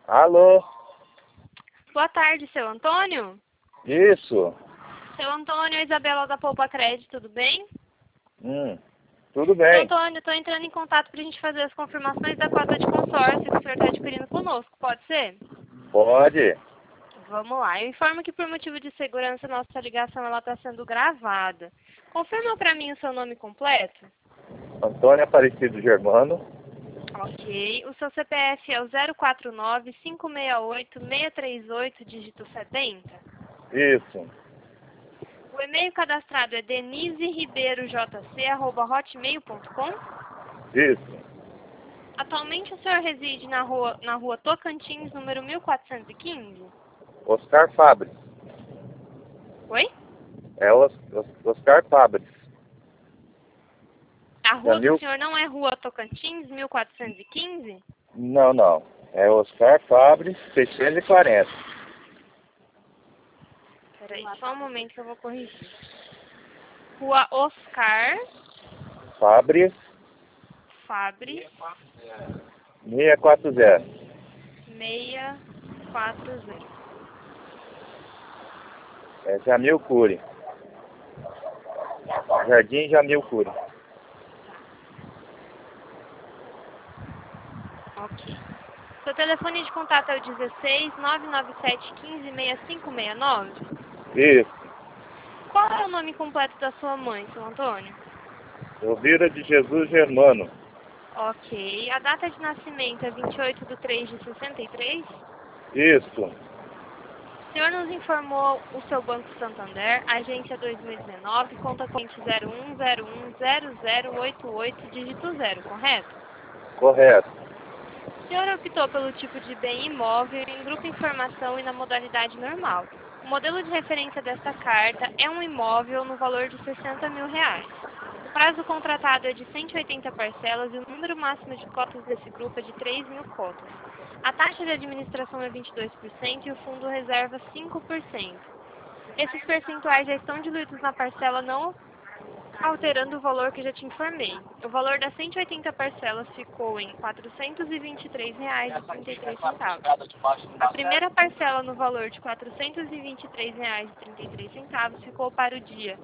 Alô? Boa tarde, seu Antônio. Isso. Seu Antônio, Isabela da Poupa Crédito, tudo bem? Tudo Seu bem. Antônio, estou entrando em contato para a gente fazer as confirmações da cota de consórcio que o senhor está adquirindo conosco, pode ser? Pode. Vamos lá, eu informo que por motivo de segurança nossa ligação está sendo gravada. Confirma para mim o seu nome completo? Antônio Aparecido Germano. Ok. O seu CPF é o 049-568-638, dígito 70? Isso. O e-mail cadastrado é deniseribeirojc@hotmail.com? Isso. Atualmente o senhor reside na rua Tocantins, número 1415? Oscar Fabres. Oi? É Oscar Fabres. A rua Entendeu? do senhor não é rua Tocantins, 1415? Não. É Oscar Fabres, 640. Peraí, só um momento que eu vou corrigir. Rua Oscar Fabres, Fabres 640. 640. É Jamil Cury. Jardim Jamil Cury. Ok. Seu telefone de contato é o 16 997 15 6569? Isso. Qual é o nome completo da sua mãe, seu Antônio? Elvira de Jesus Germano. Ok. A data de nascimento é 28/3/63? Isso. O senhor nos informou o seu Banco Santander, agência 2019, conta corrente 01010088, dígito 0, correto? Correto. O senhor optou pelo tipo de bem imóvel em grupo informação e na modalidade normal. O modelo de referência desta carta é um imóvel no valor de R$60 mil. O prazo contratado é de 180 parcelas e o número máximo de cotas desse grupo é de 3.000 cotas. A taxa de administração é 22% e o fundo reserva 5%. Esses percentuais já estão diluídos na parcela, não alterando o valor que já te informei. O valor das 180 parcelas ficou em R$ 423,33. A primeira parcela no valor de R$ 423,33 ficou para o dia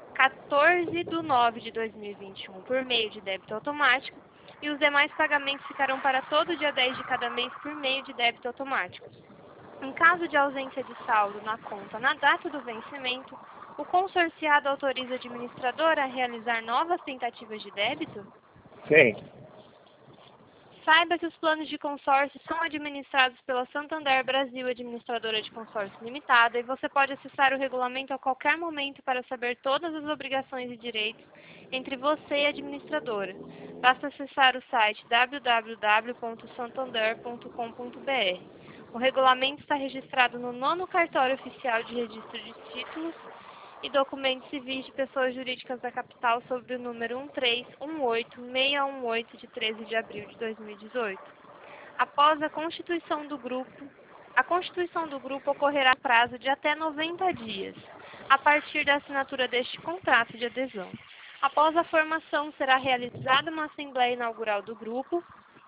14/9/2021 por meio de débito automático e os demais pagamentos ficarão para todo dia 10 de cada mês por meio de débito automático. Em caso de ausência de saldo na conta na data do vencimento, o consorciado autoriza a administradora a realizar novas tentativas de débito? Sim. Saiba que os planos de consórcio são administrados pela Santander Brasil Administradora de Consórcio Limitada e você pode acessar o regulamento a qualquer momento para saber todas as obrigações e direitos entre você e a administradora. Basta acessar o site www.santander.com.br. O regulamento está registrado no 9º Cartório Oficial de Registro de Títulos e Documentos Civis de Pessoas Jurídicas da Capital sob o número 1318618 de 13 de abril de 2018. Após a constituição do grupo ocorrerá no prazo de até 90 dias, a partir da assinatura deste contrato de adesão. Após a formação, será realizada uma assembleia inaugural do grupo.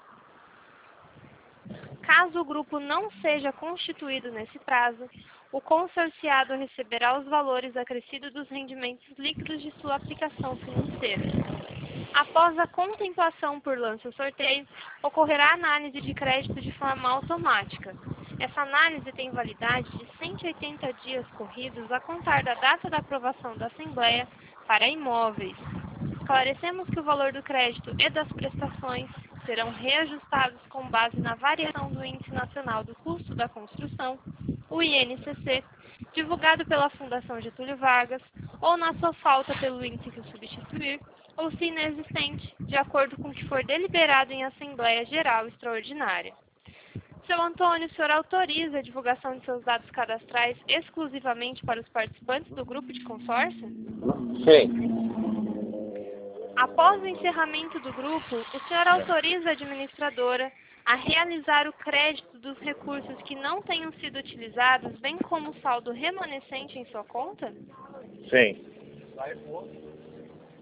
Caso o grupo não seja constituído nesse prazo, o consorciado receberá os valores acrescidos dos rendimentos líquidos de sua aplicação financeira. Após a contemplação por lance ou sorteio, ocorrerá a análise de crédito de forma automática. Essa análise tem validade de 180 dias corridos a contar da data da aprovação da Assembleia para imóveis. Esclarecemos que o valor do crédito e das prestações serão reajustados com base na variação do Índice Nacional do Custo da Construção, o INCC, divulgado pela Fundação Getúlio Vargas, ou na sua falta pelo índice que o substituir, ou se inexistente, de acordo com o que for deliberado em Assembleia Geral Extraordinária. Seu Antônio, o senhor autoriza a divulgação de seus dados cadastrais exclusivamente para os participantes do grupo de consórcio? Sim. Após o encerramento do grupo, o senhor autoriza a administradora a realizar o crédito dos recursos que não tenham sido utilizados, bem como o saldo remanescente em sua conta? Sim.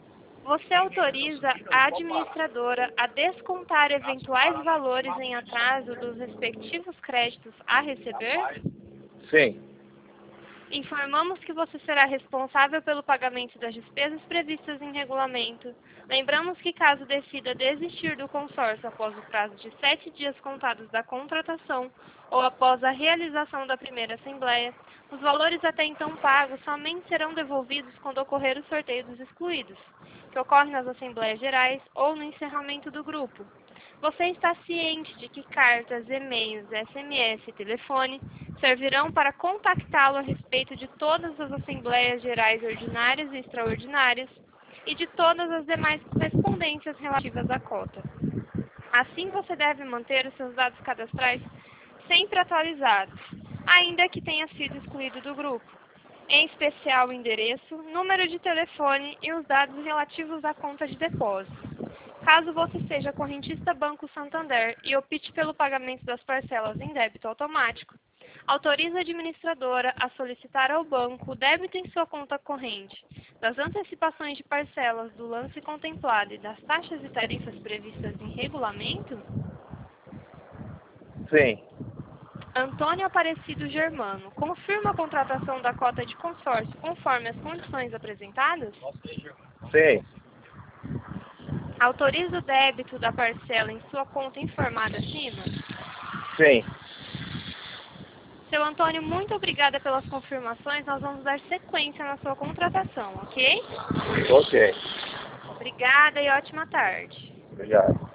Você autoriza a administradora a descontar eventuais valores em atraso dos respectivos créditos a receber? Sim. Informamos que você será responsável pelo pagamento das despesas previstas em regulamento. Lembramos que, caso decida desistir do consórcio após o prazo de 7 dias contados da contratação ou após a realização da primeira assembleia, os valores até então pagos somente serão devolvidos quando ocorrer o sorteio dos excluídos, que ocorre nas assembleias gerais ou no encerramento do grupo. Você está ciente de que cartas, e-mails, SMS e telefone servirão para contactá-lo a respeito de todas as assembleias gerais ordinárias e extraordinárias e de todas as demais correspondências relativas à cota. Assim, você deve manter os seus dados cadastrais sempre atualizados, ainda que tenha sido excluído do grupo, em especial o endereço, número de telefone e os dados relativos à conta de depósito. Caso você seja correntista Banco Santander e opte pelo pagamento das parcelas em débito automático, autoriza a administradora a solicitar ao banco o débito em sua conta corrente das antecipações de parcelas do lance contemplado e das taxas e tarifas previstas em regulamento? Sim. Antônio Aparecido Germano, confirma a contratação da cota de consórcio conforme as condições apresentadas? Sim. Autoriza o débito da parcela em sua conta informada acima? Sim. Seu Antônio, muito obrigada pelas confirmações. Nós vamos dar sequência na sua contratação, ok? Ok. Obrigada e ótima tarde. Obrigado.